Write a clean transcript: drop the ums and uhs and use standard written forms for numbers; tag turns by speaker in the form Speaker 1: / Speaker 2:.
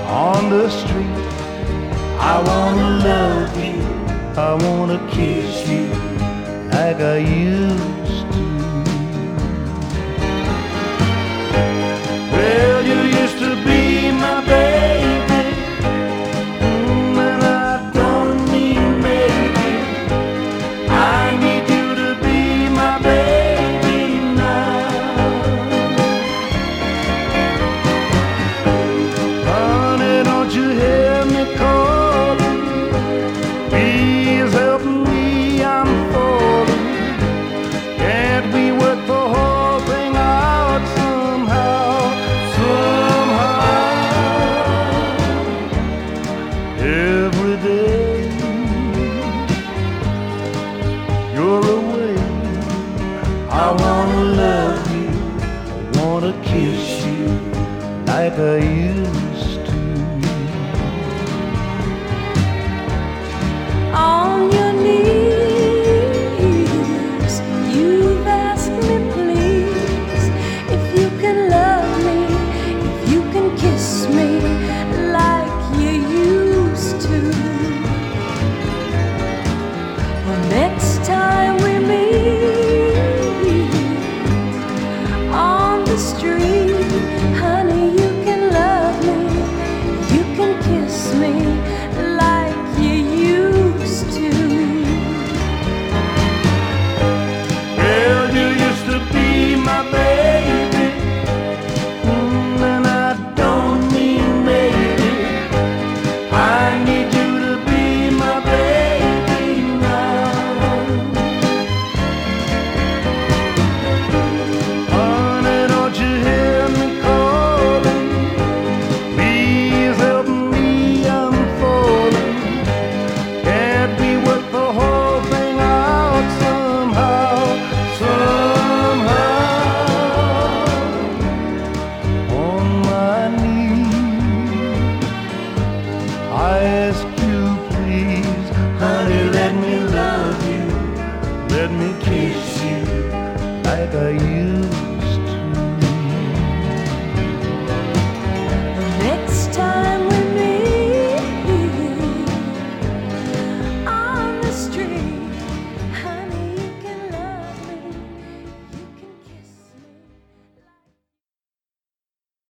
Speaker 1: on the street. I wanna love you, I wanna kiss you like I used to. Well, you used to be my baby, and I don't mean maybe. I need you to be my baby now. Honey, don't you hear me calling? Please help me, I'm falling. Can't we work the whole thing out somehow, somehow? Every day you're away, I wanna love you, I wanna kiss you like I used to.